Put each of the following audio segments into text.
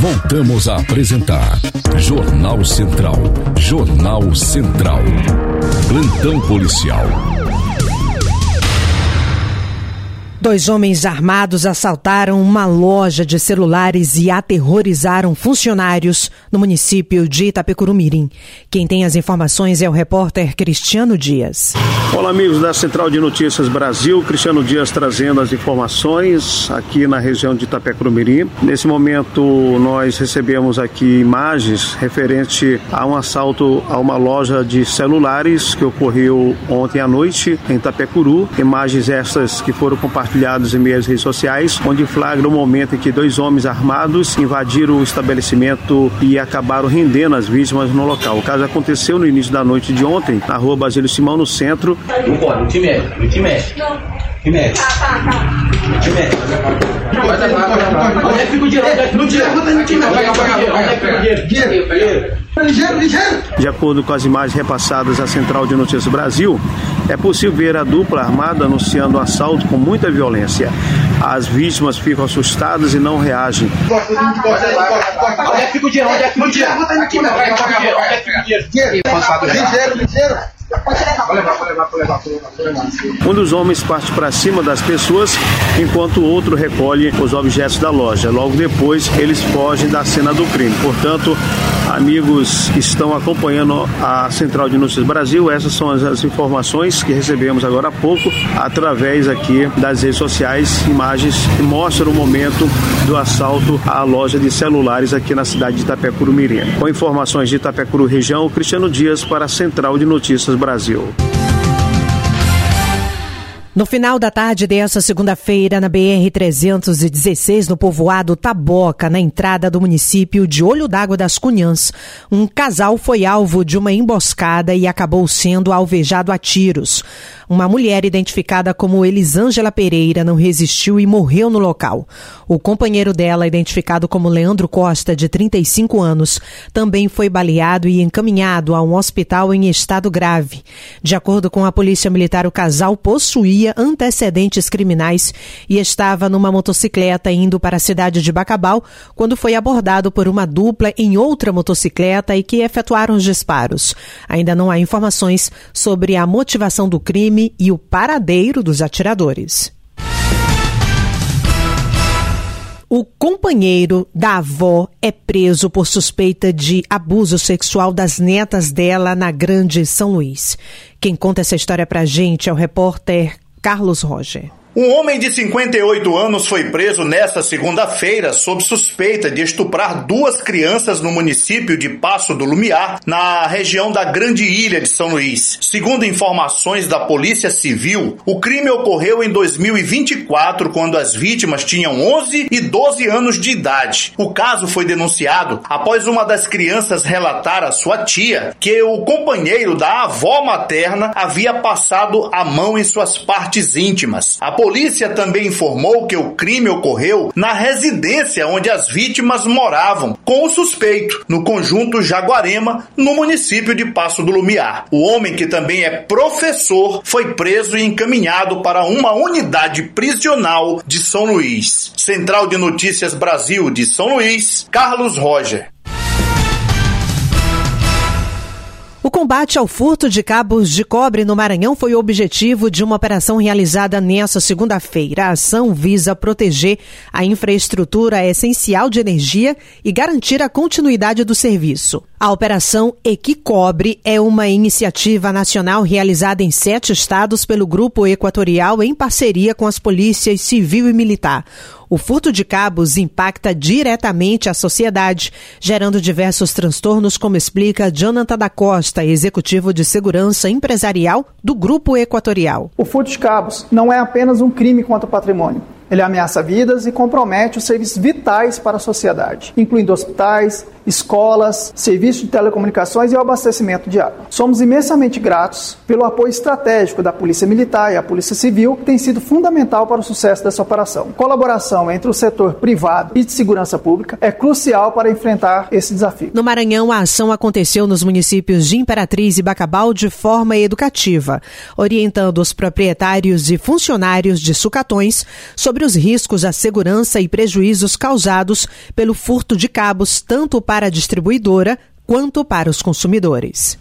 Voltamos a apresentar Jornal Central. Jornal Central. Plantão policial. 2 homens armados assaltaram uma loja de celulares e aterrorizaram funcionários no município de Itapecuru-Mirim. Quem tem as informações é o repórter Cristiano Dias. Olá, amigos da Central de Notícias Brasil. Cristiano Dias trazendo as informações aqui na região de Itapecuru-Mirim. Nesse momento, nós recebemos aqui imagens referente a um assalto a uma loja de celulares que ocorreu ontem à noite em Itapecuru. Imagens estas que foram compartilhadas em meias redes sociais, onde flagra o momento em que 2 homens armados invadiram o estabelecimento e acabaram rendendo as vítimas no local. O caso aconteceu no início da noite de ontem, na rua Basílio Simão, no centro. Não pode, não te mexe. Não te mexe. Não te mexe. Onde é que fica o dinheiro? Não tira. Onde é que fica o dinheiro? De acordo com as imagens repassadas à Central de Notícias Brasil, é possível ver a dupla armada anunciando um assalto com muita violência. As vítimas ficam assustadas e não reagem. Onde é que fica o dinheiro? Onde é que fica o dinheiro? Onde é que fica o dinheiro? Ligeiro. Pode levar. Um dos homens parte para cima das pessoas, enquanto o outro recolhe os objetos da loja. Logo depois, eles fogem da cena do crime. Portanto, amigos que estão acompanhando a Central de Notícias Brasil, essas são as informações que recebemos agora há pouco, através aqui das redes sociais, imagens que mostram o momento do assalto à loja de celulares aqui na cidade de Itapecuru-Mirim. Com informações de Itapecuru região, Cristiano Dias para a Central de Notícias Brasil. No final da tarde desta segunda-feira, na BR-316, no povoado Taboca, na entrada do município de Olho d'Água das Cunhãs, um casal foi alvo de uma emboscada e acabou sendo alvejado a tiros. Uma mulher identificada como Elisângela Pereira não resistiu e morreu no local. O companheiro dela, identificado como Leandro Costa, de 35 anos, também foi baleado e encaminhado a um hospital em estado grave. De acordo com a Polícia Militar, o casal possuía antecedentes criminais e estava numa motocicleta indo para a cidade de Bacabal quando foi abordado por uma dupla em outra motocicleta e que efetuaram os disparos. Ainda não há informações sobre a motivação do crime e o paradeiro dos atiradores. O companheiro da avó é preso por suspeita de abuso sexual das netas dela na Grande São Luís. Quem conta essa história pra gente é o repórter Carlos Roger. Um homem de 58 anos foi preso nesta segunda-feira sob suspeita de estuprar 2 crianças no município de Passo do Lumiar, na região da Grande Ilha de São Luís. Segundo informações da Polícia Civil, o crime ocorreu em 2024, quando as vítimas tinham 11 e 12 anos de idade. O caso foi denunciado após uma das crianças relatar à sua tia que o companheiro da avó materna havia passado a mão em suas partes íntimas. A polícia também informou que o crime ocorreu na residência onde as vítimas moravam, com o suspeito, no conjunto Jaguarema, no município de Passo do Lumiar. O homem, que também é professor, foi preso e encaminhado para uma unidade prisional de São Luís. Central de Notícias Brasil de São Luís, Carlos Roger. O combate ao furto de cabos de cobre no Maranhão foi o objetivo de uma operação realizada nesta segunda-feira. A ação visa proteger a infraestrutura essencial de energia e garantir a continuidade do serviço. A Operação Equicobre é uma iniciativa nacional realizada em 7 estados pelo Grupo Equatorial em parceria com as polícias civil e militar. O furto de cabos impacta diretamente a sociedade, gerando diversos transtornos, como explica Jonathan da Costa, executivo de segurança empresarial do Grupo Equatorial. O furto de cabos não é apenas um crime contra o patrimônio. Ele ameaça vidas e compromete os serviços vitais para a sociedade, incluindo hospitais, escolas, serviços de telecomunicações e o abastecimento de água. Somos imensamente gratos pelo apoio estratégico da Polícia Militar e a Polícia Civil, que tem sido fundamental para o sucesso dessa operação. Colaboração entre o setor privado e de segurança pública é crucial para enfrentar esse desafio. No Maranhão, a ação aconteceu nos municípios de Imperatriz e Bacabal de forma educativa, orientando os proprietários e funcionários de sucatões sobre sobre os riscos à segurança e prejuízos causados pelo furto de cabos, tanto para a distribuidora quanto para os consumidores.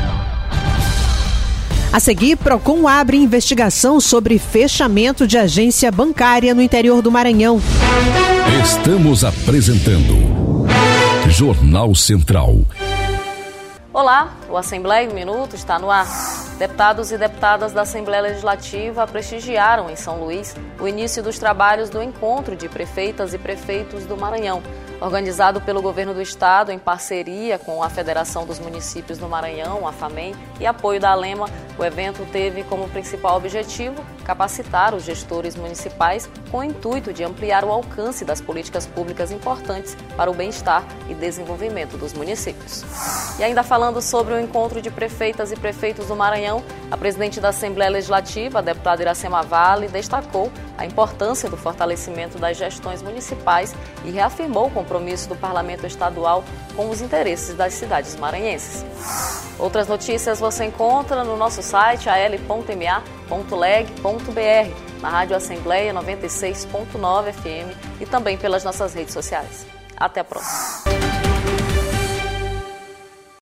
A seguir, Procon abre investigação sobre fechamento de agência bancária no interior do Maranhão. Estamos apresentando Jornal Central. Olá, o Assembleia em Minuto está no ar. Deputados e deputadas da Assembleia Legislativa prestigiaram em São Luís o início dos trabalhos do Encontro de Prefeitas e Prefeitos do Maranhão. Organizado pelo Governo do Estado em parceria com a Federação dos Municípios do Maranhão, a FAMEM, e apoio da ALEMA, o evento teve como principal objetivo capacitar os gestores municipais com o intuito de ampliar o alcance das políticas públicas importantes para o bem-estar e desenvolvimento dos municípios. E ainda falando sobre o Encontro de Prefeitas e Prefeitos do Maranhão, a presidente da Assembleia Legislativa, a deputada Iracema Vale, destacou a importância do fortalecimento das gestões municipais e reafirmou o compromisso do Parlamento Estadual com os interesses das cidades maranhenses. Outras notícias você encontra no nosso site al.ma.leg.br, na Rádio Assembleia 96.9 FM e também pelas nossas redes sociais. Até a próxima.